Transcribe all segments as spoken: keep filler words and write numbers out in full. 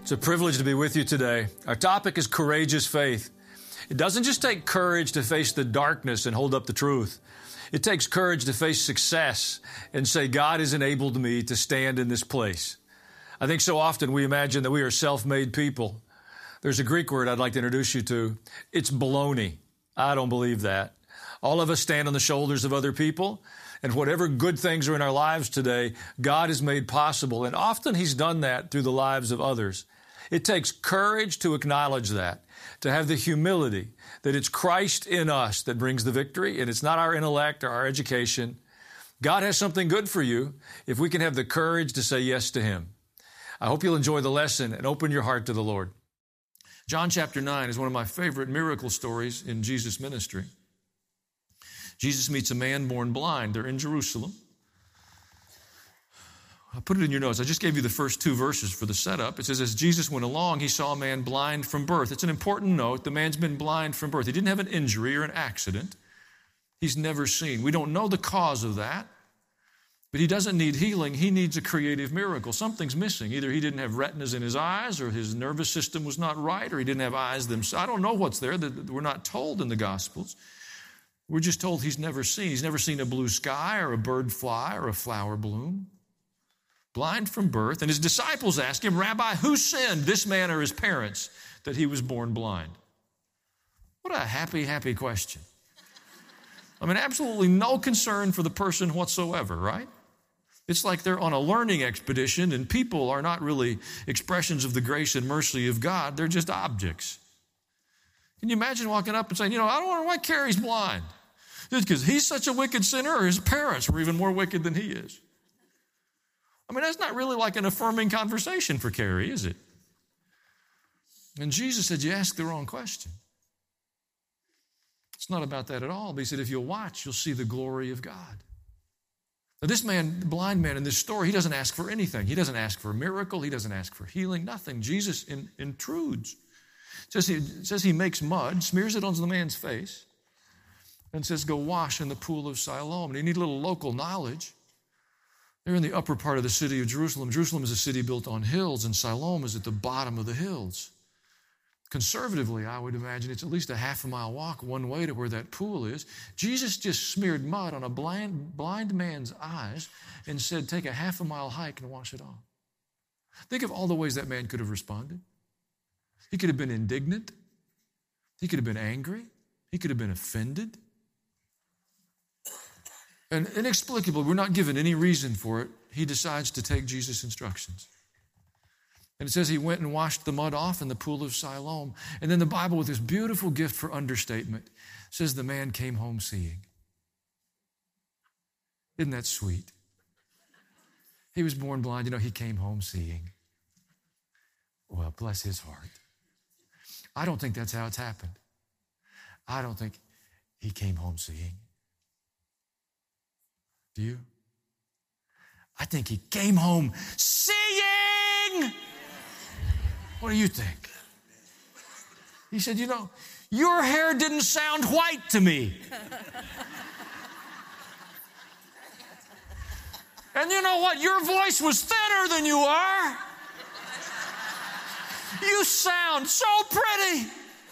It's a privilege to be with you today. Our topic is courageous faith. It doesn't just take courage to face the darkness and hold up the truth. It takes courage to face success and say, God has enabled me to stand in this place. I think so often we imagine that we are self-made people. There's a Greek word I'd like to introduce you to. It's baloney. I don't believe that. All of us stand on the shoulders of other people, and whatever good things are in our lives today, God has made possible, and often He's done that through the lives of others. It takes courage to acknowledge that, to have the humility that it's Christ in us that brings the victory, and it's not our intellect or our education. God has something good for you if we can have the courage to say yes to Him. I hope you'll enjoy the lesson and open your heart to the Lord. John chapter nine is one of my favorite miracle stories in Jesus' ministry. Jesus meets a man born blind. They're in Jerusalem. I put it in your notes. I just gave you the first two verses for the setup. It says, as Jesus went along, he saw a man blind from birth. It's an important note. The man's been blind from birth. He didn't have an injury or an accident. He's never seen. We don't know the cause of that, but he doesn't need healing. He needs a creative miracle. Something's missing. Either he didn't have retinas in his eyes, or his nervous system was not right, or he didn't have eyes themselves. I don't know what's there that we're not told in the Gospels. We're just told he's never seen. He's never seen a blue sky or a bird fly or a flower bloom. Blind from birth. And his disciples ask him, Rabbi, who sinned, this man or his parents, that he was born blind? What a happy, happy question. I mean, absolutely no concern for the person whatsoever, right? It's like they're on a learning expedition, and people are not really expressions of the grace and mercy of God. They're just objects. Can you imagine walking up and saying, you know, I don't wonder why Carrie's blind. Is it because he's such a wicked sinner, or his parents were even more wicked than he is? I mean, that's not really like an affirming conversation for Carrie, is it? And Jesus said, you asked the wrong question. It's not about that at all. But he said, if you'll watch, you'll see the glory of God. Now, this man, the blind man in this story, he doesn't ask for anything. He doesn't ask for a miracle. He doesn't ask for healing, nothing. Jesus in, intrudes. It says, he, it says he makes mud, smears it on the man's face, and says, go wash in the pool of Siloam. And you need a little local knowledge. They're in the upper part of the city of Jerusalem. Jerusalem is a city built on hills, and Siloam is at the bottom of the hills. Conservatively, I would imagine it's at least a half a mile walk one way to where that pool is. Jesus just smeared mud on a blind, blind man's eyes and said, take a half a mile hike and wash it off. Think of all the ways that man could have responded. He could have been indignant. He could have been angry. He could have been offended. And inexplicably, we're not given any reason for it, he decides to take Jesus' instructions. And it says he went and washed the mud off in the pool of Siloam. And then the Bible, with this beautiful gift for understatement, says the man came home seeing. Isn't that sweet? He was born blind. You know, he came home seeing. Well, bless his heart. I don't think that's how it's happened. I don't think he came home seeing. Do you? I think he came home seeing. What do you think? He said, you know, your hair didn't sound white to me. And you know what? Your voice was thinner than you are. You sound so pretty.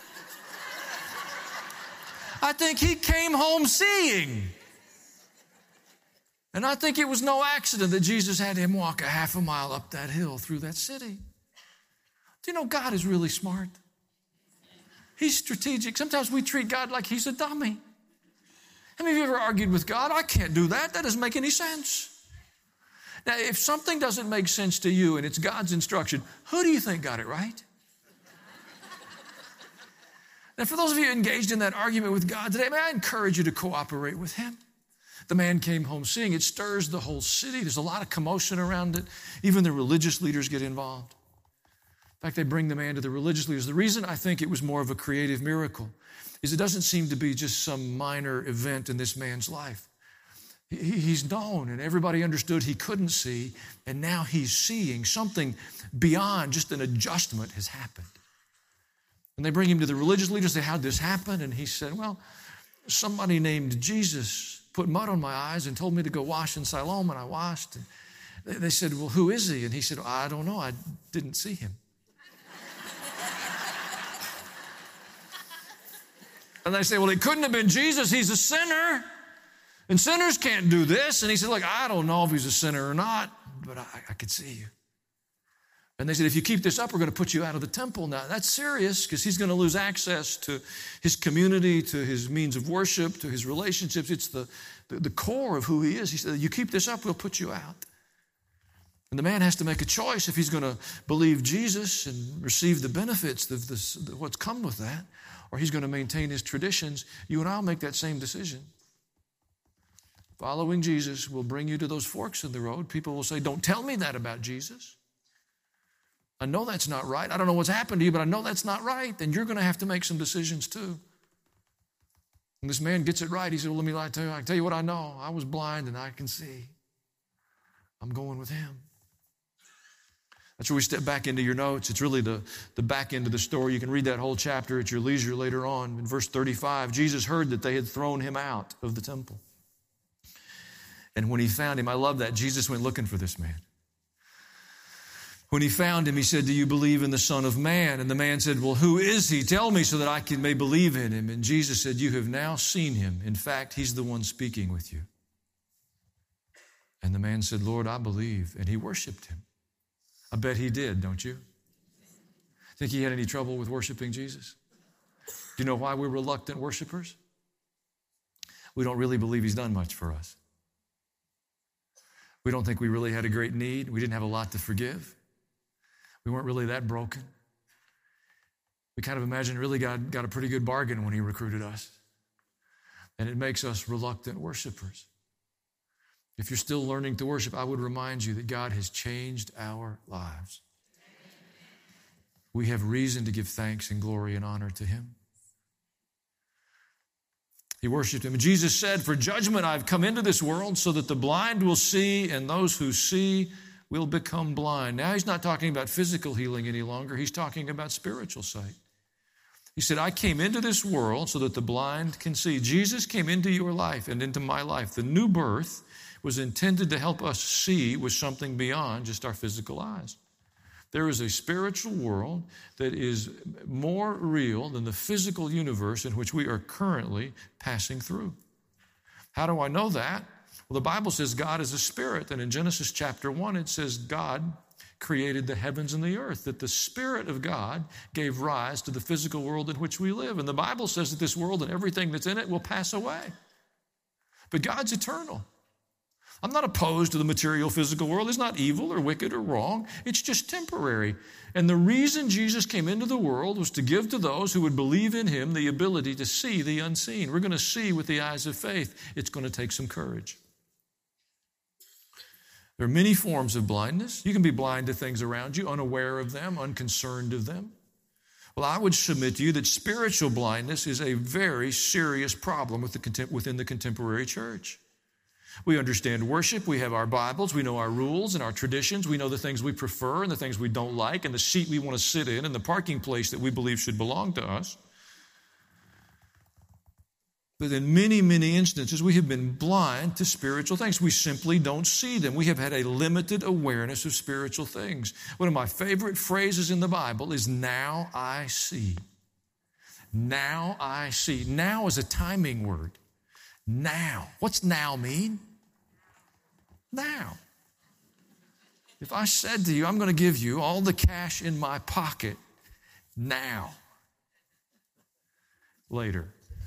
I think he came home seeing. And I think it was no accident that Jesus had him walk a half a mile up that hill through that city. Do you know God is really smart? He's strategic. Sometimes we treat God like he's a dummy. How many of you ever argued with God? I can't do that. That doesn't make any sense. Now, if something doesn't make sense to you and it's God's instruction, who do you think got it right? Now, for those of you engaged in that argument with God today, may I encourage you to cooperate with him? The man came home seeing. It stirs the whole city. There's a lot of commotion around it. Even the religious leaders get involved. In fact, they bring the man to the religious leaders. The reason I think it was more of a creative miracle is it doesn't seem to be just some minor event in this man's life. He's known, and everybody understood he couldn't see, and now he's seeing. Something beyond just an adjustment has happened. And they bring him to the religious leaders. They say, how'd this happen? And he said, well, somebody named Jesus put mud on my eyes and told me to go wash in Siloam, and I washed. And they said, well, who is he? And he said, I don't know. I didn't see him. And they say, well, it couldn't have been Jesus. He's a sinner. And sinners can't do this. And he said, look, I don't know if he's a sinner or not, but I, I could see you. And they said, if you keep this up, we're going to put you out of the temple. Now, that's serious because he's going to lose access to his community, to his means of worship, to his relationships. It's the, the, the core of who he is. He said, you keep this up, we'll put you out. And the man has to make a choice if he's going to believe Jesus and receive the benefits of this, what's come with that, or he's going to maintain his traditions. You and I will make that same decision. Following Jesus will bring you to those forks in the road. People will say, don't tell me that about Jesus. I know that's not right. I don't know what's happened to you, but I know that's not right. Then you're going to have to make some decisions too. And this man gets it right. He said, well, let me lie to you. I can tell you what I know. I was blind and I can see. I'm going with him. That's where we step back into your notes. It's really the, the back end of the story. You can read that whole chapter at your leisure later on. In verse thirty-five, Jesus heard that they had thrown him out of the temple. And when he found him, I love that, Jesus went looking for this man. When he found him, he said, do you believe in the Son of Man? And the man said, well, who is he? Tell me so that I can may believe in him. And Jesus said, you have now seen him. In fact, he's the one speaking with you. And the man said, Lord, I believe. And he worshiped him. I bet he did, don't you? Think he had any trouble with worshiping Jesus? Do you know why we're reluctant worshipers? We don't really believe he's done much for us. We don't think we really had a great need. We didn't have a lot to forgive. We weren't really that broken. We kind of imagine really God got a pretty good bargain when he recruited us. And it makes us reluctant worshipers. If you're still learning to worship, I would remind you that God has changed our lives. We have reason to give thanks and glory and honor to him. He worshiped him. And Jesus said, for judgment I've come into this world so that the blind will see and those who see will become blind. Now he's not talking about physical healing any longer. He's talking about spiritual sight. He said, I came into this world so that the blind can see. Jesus came into your life and into my life. The new birth was intended to help us see with something beyond just our physical eyes. There is a spiritual world that is more real than the physical universe in which we are currently passing through. How do I know that? Well, the Bible says God is a spirit, and in Genesis chapter one, it says God created the heavens and the earth, that the Spirit of God gave rise to the physical world in which we live. And the Bible says that this world and everything that's in it will pass away. But God's eternal. I'm not opposed to the material physical world. It's not evil or wicked or wrong. It's just temporary. And the reason Jesus came into the world was to give to those who would believe in him the ability to see the unseen. We're going to see with the eyes of faith. It's going to take some courage. There are many forms of blindness. You can be blind to things around you, unaware of them, unconcerned of them. Well, I would submit to you that spiritual blindness is a very serious problem with the, within the contemporary church. We understand worship. We have our Bibles. We know our rules and our traditions. We know the things we prefer and the things we don't like and the seat we want to sit in and the parking place that we believe should belong to us. But in many, many instances, we have been blind to spiritual things. We simply don't see them. We have had a limited awareness of spiritual things. One of my favorite phrases in the Bible is, now I see. Now I see. Now is a timing word. Now. What's now mean? Now. If I said to you, I'm going to give you all the cash in my pocket now. Later.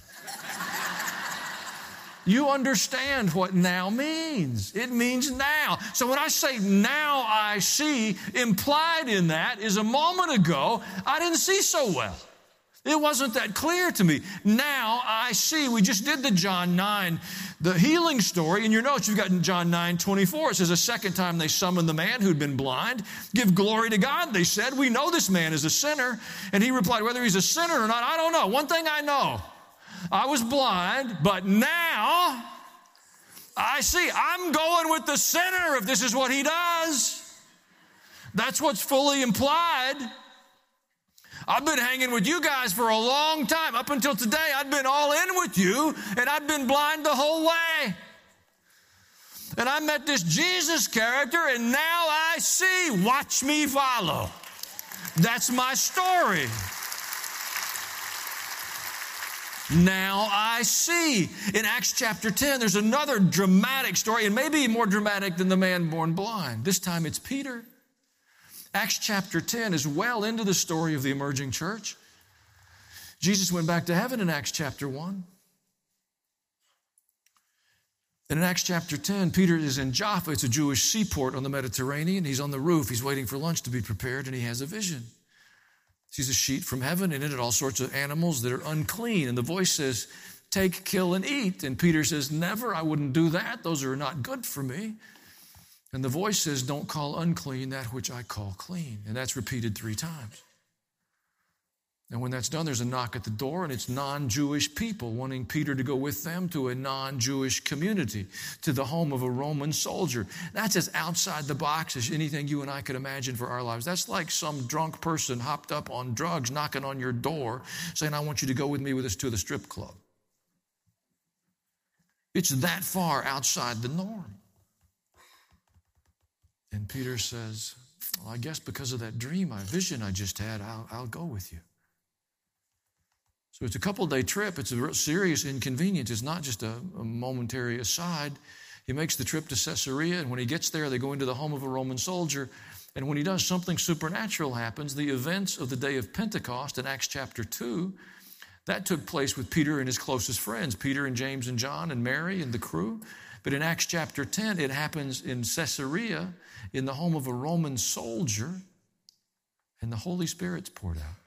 You understand what now means. It means now. So when I say now I see, implied in that is a moment ago, I didn't see so well. It wasn't that clear to me. Now I see. We just did the John nine, the healing story. In your notes, you've got John nine twenty-four. It says, a second time they summoned the man who'd been blind. Give glory to God, they said. We know this man is a sinner. And he replied, whether he's a sinner or not, I don't know. One thing I know, I was blind, but now I see. I'm going with the sinner if this is what he does. That's what's fully implied. I've been hanging with you guys for a long time. Up until today, I'd been all in with you, and I'd been blind the whole way. And I met this Jesus character, and now I see. Watch me follow. That's my story. Now I see. In Acts chapter ten, there's another dramatic story, and maybe more dramatic than the man born blind. This time it's Peter. Acts chapter ten is well into the story of the emerging church. Jesus went back to heaven in Acts chapter one. And in Acts chapter ten, Peter is in Joppa. It's a Jewish seaport on the Mediterranean. He's on the roof. He's waiting for lunch to be prepared, and he has a vision. He sees a sheet from heaven, and in it all sorts of animals that are unclean. And the voice says, take, kill, and eat. And Peter says, never, I wouldn't do that. Those are not good for me. And the voice says, don't call unclean that which I call clean. And that's repeated three times. And when that's done, there's a knock at the door, and it's non-Jewish people wanting Peter to go with them to a non-Jewish community, to the home of a Roman soldier. That's as outside the box as anything you and I could imagine for our lives. That's like some drunk person hopped up on drugs knocking on your door saying, I want you to go with me with us to the strip club. It's that far outside the norm. And Peter says, well, I guess because of that dream, my vision I just had, I'll, I'll go with you. So it's a couple-day trip. It's a serious inconvenience. It's not just a, a momentary aside. He makes the trip to Caesarea, and when he gets there, they go into the home of a Roman soldier. And when he does, something supernatural happens. The events of the day of Pentecost in Acts chapter two, that took place with Peter and his closest friends, Peter and James and John and Mary and the crew. But in Acts chapter ten, it happens in Caesarea, in the home of a Roman soldier, and the Holy Spirit's poured out.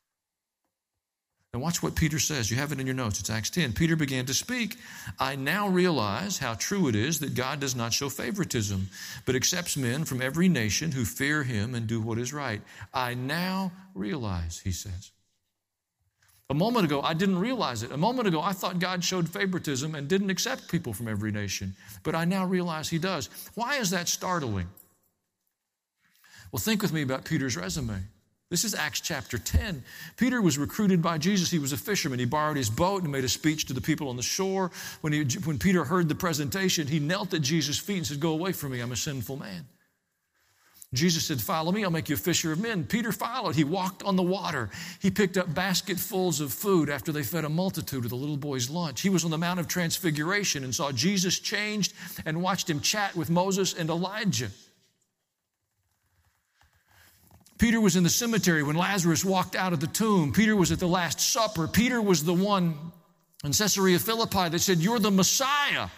And watch what Peter says. You have it in your notes. It's Acts ten. Peter began to speak. I now realize how true it is that God does not show favoritism, but accepts men from every nation who fear him and do what is right. I now realize, he says. A moment ago, I didn't realize it. A moment ago, I thought God showed favoritism and didn't accept people from every nation. But I now realize he does. Why is that startling? Well, think with me about Peter's resume. This is Acts chapter ten. Peter was recruited by Jesus. He was a fisherman. He borrowed his boat and made a speech to the people on the shore. When, he, when Peter heard the presentation, he knelt at Jesus' feet and said, go away from me, I'm a sinful man. Jesus said, follow me, I'll make you a fisher of men. Peter followed. He walked on the water. He picked up basketfuls of food after they fed a multitude with a little boy's lunch. He was on the Mount of Transfiguration and saw Jesus changed and watched him chat with Moses and Elijah. Peter was in the cemetery when Lazarus walked out of the tomb. Peter was at the Last Supper. Peter was the one in Caesarea Philippi that said, you're the Messiah.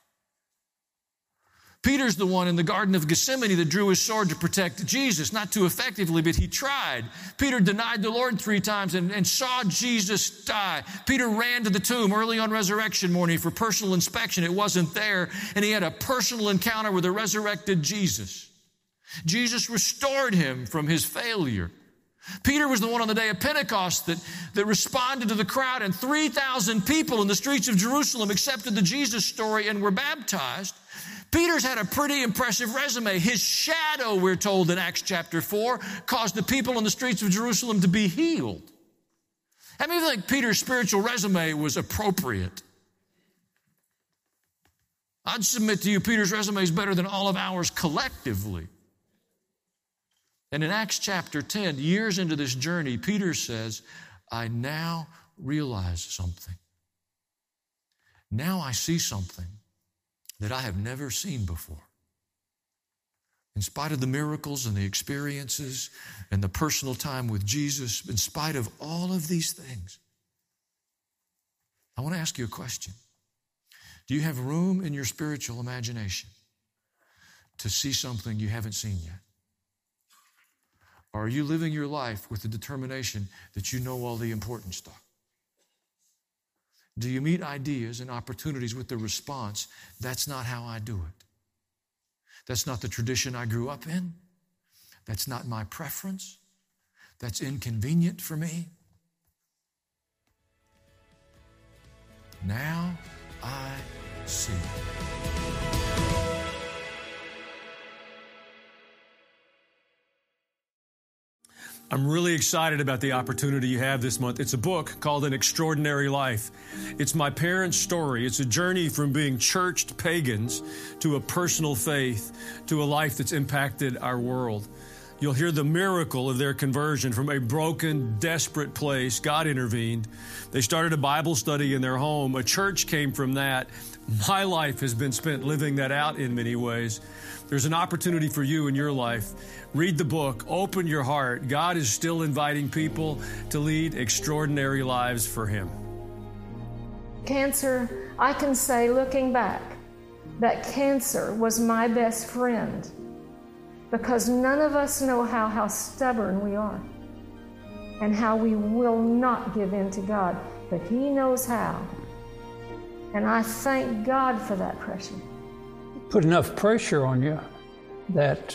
Peter's the one in the Garden of Gethsemane that drew his sword to protect Jesus, not too effectively, but he tried. Peter denied the Lord three times and, and saw Jesus die. Peter ran to the tomb early on resurrection morning for personal inspection. It wasn't there, and he had a personal encounter with the resurrected Jesus. Jesus restored him from his failure. Peter was the one on the day of Pentecost that, that responded to the crowd, and three thousand people in the streets of Jerusalem accepted the Jesus story and were baptized. Peter's had a pretty impressive resume. His shadow, we're told in Acts chapter four, caused the people on the streets of Jerusalem to be healed. How many think Peter's spiritual resume was appropriate? I'd submit to you Peter's resume is better than all of ours collectively. And in Acts chapter ten, years into this journey, Peter says, I now realize something. Now I see something that I have never seen before. In spite of the miracles and the experiences and the personal time with Jesus, in spite of all of these things, I want to ask you a question. Do you have room in your spiritual imagination to see something you haven't seen yet? Or are you living your life with the determination that you know all the important stuff? Do you meet ideas and opportunities with the response, that's not how I do it. That's not the tradition I grew up in. That's not my preference. That's inconvenient for me. Now I see. I'm really excited about the opportunity you have this month. It's a book called An Extraordinary Life. It's my parents' story. It's a journey from being churched pagans to a personal faith to a life that's impacted our world. You'll hear the miracle of their conversion from a broken, desperate place. God intervened. They started a Bible study in their home. A church came from that. My life has been spent living that out in many ways. There's an opportunity for you in your life. Read the book. Open your heart. God is still inviting people to lead extraordinary lives for Him. Cancer, I can say, looking back, that cancer was my best friend. Because none of us know how, how stubborn we are and how we will not give in to God. But He knows how. And I thank God for that pressure. Put enough pressure on you that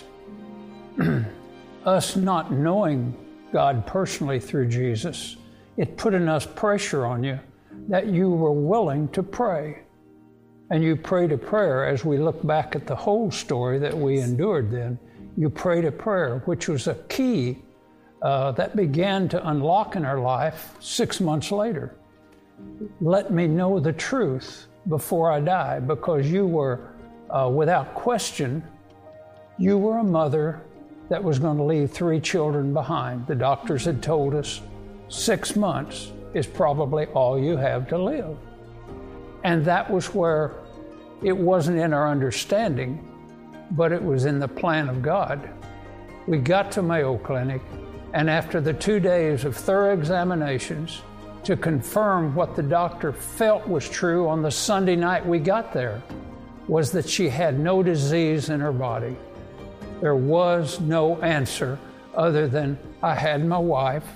us not knowing God personally through Jesus, it put enough pressure on you that you were willing to pray. And you prayed a prayer. As we look back at the whole story that we endured then, you prayed a prayer, which was a key uh, that began to unlock in our life six months later. Let me know the truth before I die, because you were, uh, without question, you were a mother that was going to leave three children behind. The doctors had told us six months is probably all you have to live. And that was where it wasn't in our understanding, but it was in the plan of God. We got to Mayo Clinic, and after the two days of thorough examinations to confirm what the doctor felt was true on the Sunday night we got there, was that she had no disease in her body. There was no answer other than I had my wife,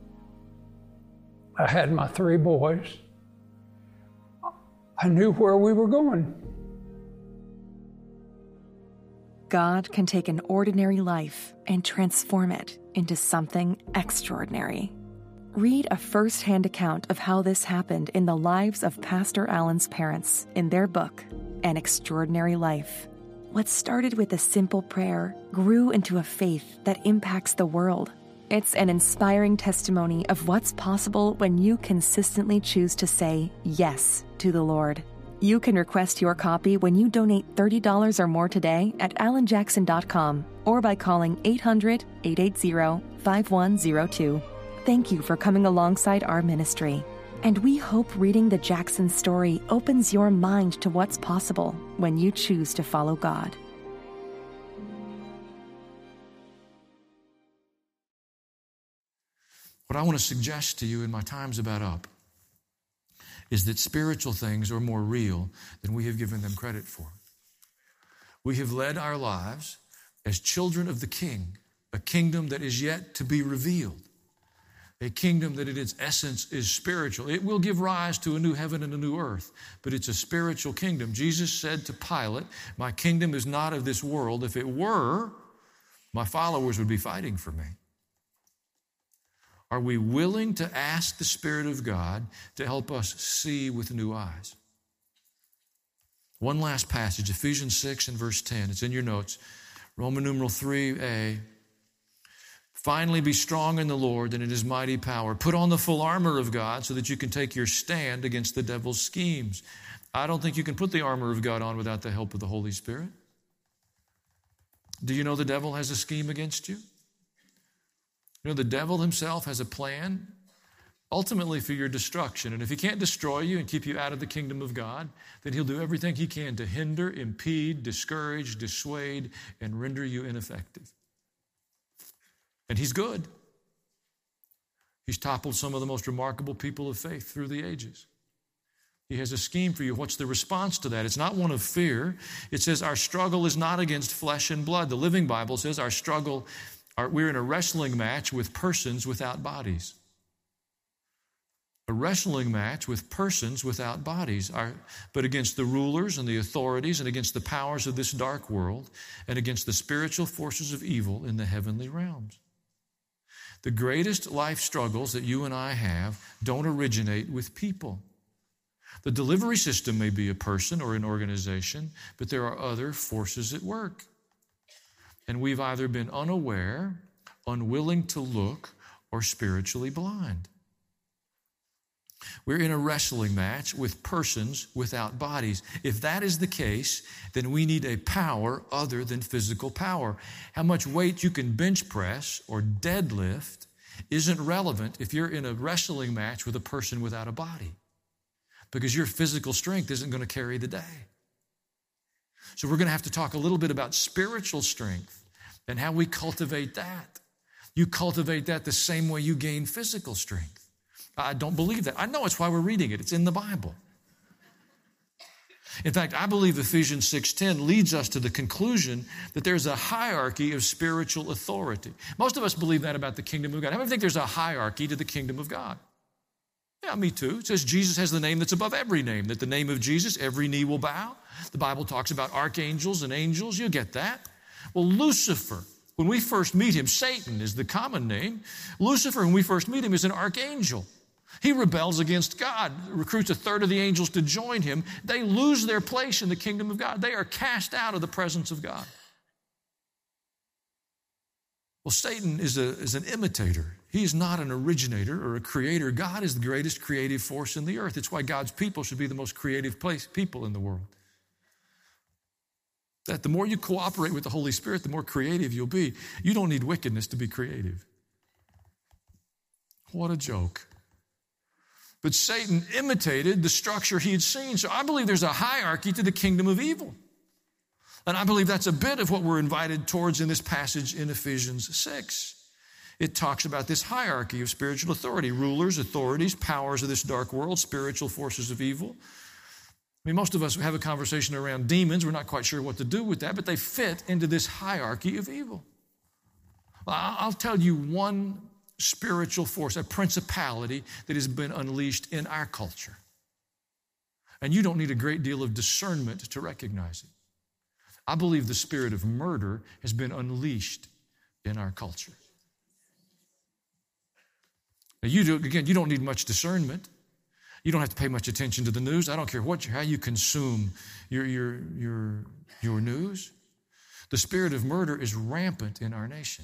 I had my three boys, I knew where we were going. God can take an ordinary life and transform it into something extraordinary. Read a first-hand account of how this happened in the lives of Pastor Allen's parents in their book, An Extraordinary Life. What started with a simple prayer grew into a faith that impacts the world. It's an inspiring testimony of what's possible when you consistently choose to say yes to the Lord. You can request your copy when you donate thirty dollars or more today at alan jackson dot com or by calling eight hundred, eight eight zero, five one zero two. Thank you for coming alongside our ministry. And we hope reading the Jackson story opens your mind to what's possible when you choose to follow God. What I want to suggest to you in my time's about up is that spiritual things are more real than we have given them credit for. We have led our lives as children of the King, a kingdom that is yet to be revealed, a kingdom that in its essence is spiritual. It will give rise to a new heaven and a new earth, but it's a spiritual kingdom. Jesus said to Pilate, "My kingdom is not of this world. If it were, my followers would be fighting for me." Are we willing to ask the Spirit of God to help us see with new eyes? One last passage, Ephesians six and verse ten. It's in your notes. Roman numeral three a. Finally, be strong in the Lord and in His mighty power. Put on the full armor of God so that you can take your stand against the devil's schemes. I don't think you can put the armor of God on without the help of the Holy Spirit. Do you know the devil has a scheme against you? You know, the devil himself has a plan ultimately for your destruction. And if he can't destroy you and keep you out of the kingdom of God, then he'll do everything he can to hinder, impede, discourage, dissuade, and render you ineffective. And he's good. He's toppled some of the most remarkable people of faith through the ages. He has a scheme for you. What's the response to that? It's not one of fear. It says our struggle is not against flesh and blood. The Living Bible says our struggle we're in a wrestling match with persons without bodies. A wrestling match with persons without bodies, Our, but against the rulers and the authorities and against the powers of this dark world and against the spiritual forces of evil in the heavenly realms. The greatest life struggles that you and I have don't originate with people. The delivery system may be a person or an organization, but there are other forces at work. And we've either been unaware, unwilling to look, or spiritually blind. We're in a wrestling match with persons without bodies. If that is the case, then we need a power other than physical power. How much weight you can bench press or deadlift isn't relevant if you're in a wrestling match with a person without a body, because your physical strength isn't going to carry the day. So we're going to have to talk a little bit about spiritual strength and how we cultivate that. You cultivate that the same way you gain physical strength. I don't believe that. I know it's why we're reading it. It's in the Bible. In fact, I believe Ephesians six ten leads us to the conclusion that there's a hierarchy of spiritual authority. Most of us believe that about the kingdom of God. How many think there's a hierarchy to the kingdom of God? Yeah, me too. It says Jesus has the name that's above every name, that the name of Jesus, every knee will bow. The Bible talks about archangels and angels. You get that. Well, Lucifer, when we first meet him, Satan is the common name. Lucifer, when we first meet him, is an archangel. He rebels against God, recruits a third of the angels to join him. They lose their place in the kingdom of God. They are cast out of the presence of God. Well, Satan is, a, is an imitator. He is not an originator or a creator. God is the greatest creative force in the earth. It's why God's people should be the most creative place, people in the world. That the more you cooperate with the Holy Spirit, the more creative you'll be. You don't need wickedness to be creative. What a joke. But Satan imitated the structure he had seen. So I believe there's a hierarchy to the kingdom of evil. And I believe that's a bit of what we're invited towards in this passage in Ephesians six. It talks about this hierarchy of spiritual authority, rulers, authorities, powers of this dark world, spiritual forces of evil. I mean, most of us have a conversation around demons. We're not quite sure what to do with that, but they fit into this hierarchy of evil. Well, I'll tell you one spiritual force, a principality that has been unleashed in our culture. And you don't need a great deal of discernment to recognize it. I believe the spirit of murder has been unleashed in our culture. Now, you do, again, you don't need much discernment. You don't have to pay much attention to the news. I don't care what, how you consume your, your, your, your news. The spirit of murder is rampant in our nation.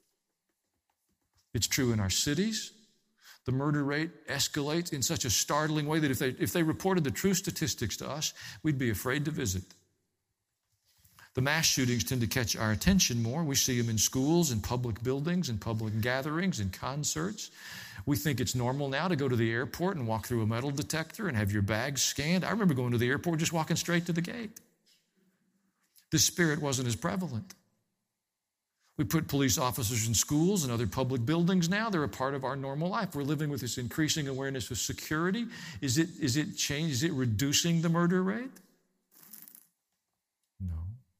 It's true in our cities. The murder rate escalates in such a startling way that if they, if they reported the true statistics to us, we'd be afraid to visit. The mass shootings tend to catch our attention more. We see them in schools, in public buildings, in public gatherings, in concerts. We think it's normal now to go to the airport and walk through a metal detector and have your bags scanned. I remember going to the airport just walking straight to the gate. This spirit wasn't as prevalent. We put police officers in schools and other public buildings now. They're a part of our normal life. We're living with this increasing awareness of security. Is it, is it changing? Is it reducing the murder rate? No.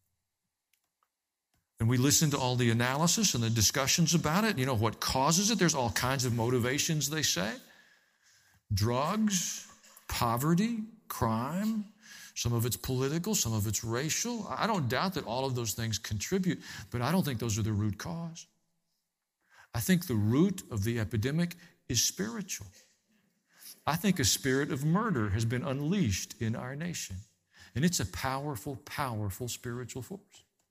And we listen to all the analysis and the discussions about it. You know what causes it? There's all kinds of motivations, they say. Drugs, poverty, crime. Some of it's political, some of it's racial. I don't doubt that all of those things contribute, but I don't think those are the root cause. I think the root of the epidemic is spiritual. I think a spirit of murder has been unleashed in our nation, and it's a powerful, powerful spiritual force.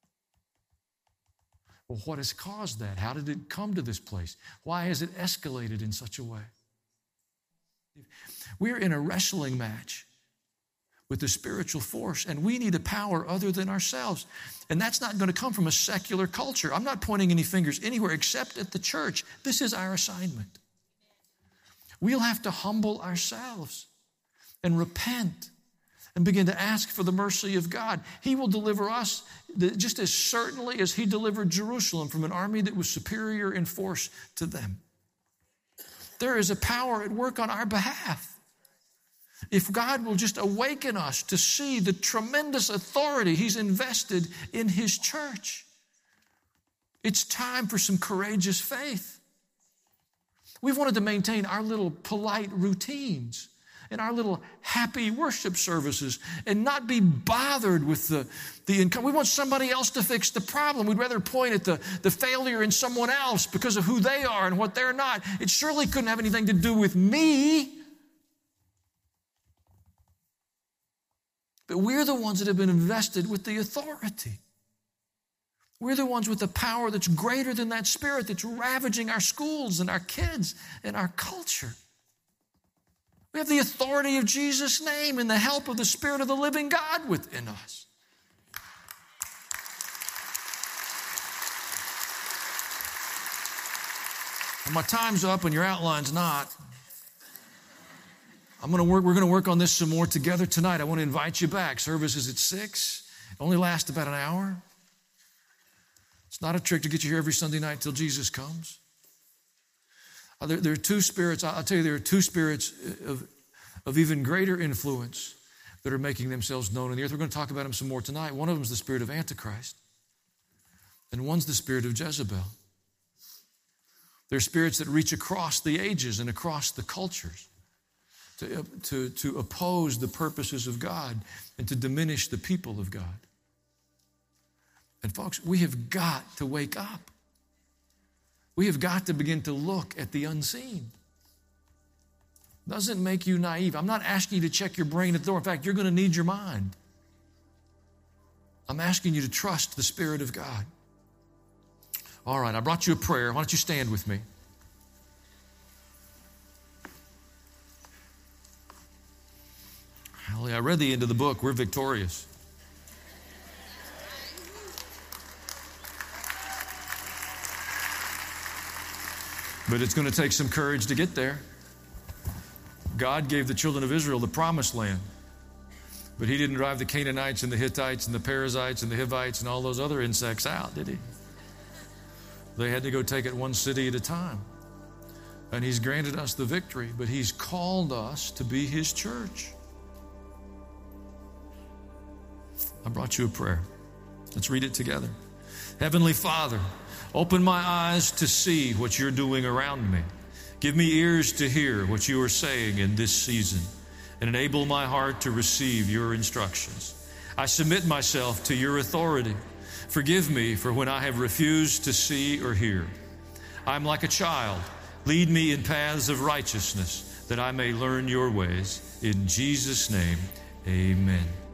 Well, what has caused that? How did it come to this place? Why has it escalated in such a way? We're in a wrestling match with the spiritual force, and we need a power other than ourselves. And that's not going to come from a secular culture. I'm not pointing any fingers anywhere except at the church. This is our assignment. We'll have to humble ourselves and repent and begin to ask for the mercy of God. He will deliver us just as certainly as he delivered Jerusalem from an army that was superior in force to them. There is a power at work on our behalf. If God will just awaken us to see the tremendous authority he's invested in his church. It's time for some courageous faith. We've wanted to maintain our little polite routines and our little happy worship services and not be bothered with the, the income. We want somebody else to fix the problem. We'd rather point at the, the failure in someone else because of who they are and what they're not. It surely couldn't have anything to do with me. But we're the ones that have been invested with the authority. We're the ones with the power that's greater than that spirit that's ravaging our schools and our kids and our culture. We have the authority of Jesus' name and the help of the Spirit of the living God within us. And my time's up and your outline's not. I'm going to work, we're going to work on this some more together tonight. I want to invite you back. Service is at six. It only lasts about an hour. It's not a trick to get you here every Sunday night till Jesus comes. Uh, there, there are two spirits, I'll tell you, there are two spirits of, of even greater influence that are making themselves known on the earth. We're going to talk about them some more tonight. One of them is the spirit of Antichrist, and one's the spirit of Jezebel. They're spirits that reach across the ages and across the cultures to, to, to oppose the purposes of God and to diminish the people of God. And folks, we have got to wake up. We have got to begin to look at the unseen. Doesn't make you naive. I'm not asking you to check your brain at the door. In fact, you're going to need your mind. I'm asking you to trust the Spirit of God. All right, I brought you a prayer. Why don't you stand with me? Hallelujah. I read the end of the book. We're victorious. But it's going to take some courage to get there. God gave the children of Israel the promised land. But he didn't drive the Canaanites and the Hittites and the Perizzites and the Hivites and all those other insects out, did he? They had to go take it one city at a time. And he's granted us the victory, but he's called us to be his church. I brought you a prayer. Let's read it together. Heavenly Father, open my eyes to see what you're doing around me. Give me ears to hear what you are saying in this season, and enable my heart to receive your instructions. I submit myself to your authority. Forgive me for when I have refused to see or hear. I'm like a child. Lead me in paths of righteousness, that I may learn your ways. In Jesus' name, amen.